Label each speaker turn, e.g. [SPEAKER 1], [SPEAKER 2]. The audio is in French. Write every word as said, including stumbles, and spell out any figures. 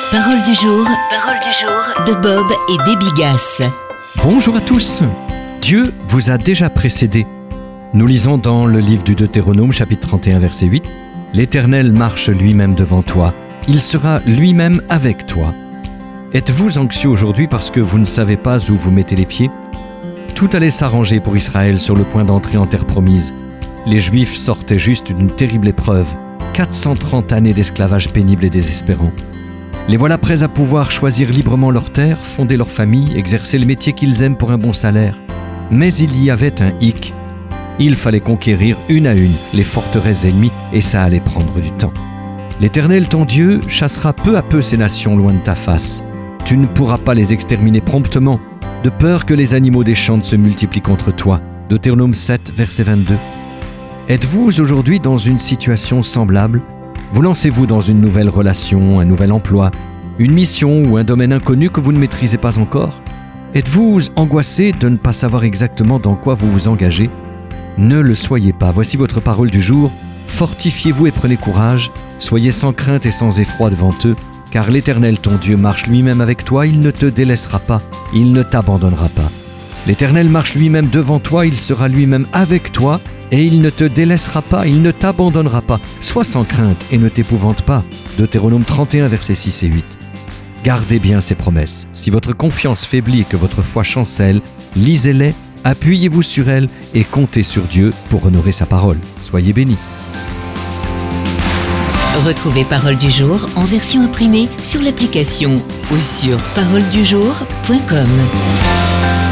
[SPEAKER 1] Parole du jour, parole du jour de Bob et Debbie Gass.
[SPEAKER 2] Bonjour à tous. Dieu vous a déjà précédé. Nous lisons dans le livre du Deutéronome, chapitre trente et un, verset huit. L'Éternel marche lui-même devant toi. Il sera lui-même avec toi. Êtes-vous anxieux aujourd'hui parce que vous ne savez pas où vous mettez les pieds ? Tout allait s'arranger pour Israël sur le point d'entrer en terre promise. Les Juifs sortaient juste d'une terrible épreuve. quatre cent trente années d'esclavage pénible et désespérant. Les voilà prêts à pouvoir choisir librement leur terre, fonder leur famille, exercer le métier qu'ils aiment pour un bon salaire. Mais il y avait un hic. Il fallait conquérir une à une les forteresses ennemies et ça allait prendre du temps. L'Éternel, ton Dieu, chassera peu à peu ces nations loin de ta face. Tu ne pourras pas les exterminer promptement, de peur que les animaux des champs ne se multiplient contre toi. Deutéronome sept, verset vingt-deux. Êtes-vous aujourd'hui dans une situation semblable ? Vous lancez-vous dans une nouvelle relation, un nouvel emploi, une mission ou un domaine inconnu que vous ne maîtrisez pas encore ? Êtes-vous angoissé de ne pas savoir exactement dans quoi vous vous engagez ? Ne le soyez pas. Voici votre parole du jour. Fortifiez-vous et prenez courage. Soyez sans crainte et sans effroi devant eux, car l'Éternel, ton Dieu, marche lui-même avec toi. Il ne te délaissera pas. Il ne t'abandonnera pas. L'Éternel marche lui-même devant toi. Il sera lui-même avec toi. Et il ne te délaissera pas, il ne t'abandonnera pas. Sois sans crainte et ne t'épouvante pas. Deutéronome trente et un, versets six et huit. Gardez bien ces promesses. Si votre confiance faiblit et que votre foi chancelle, lisez-les, appuyez-vous sur elles et comptez sur Dieu pour honorer sa parole. Soyez bénis.
[SPEAKER 1] Retrouvez Parole du jour en version imprimée sur l'application ou sur parole du jour point com.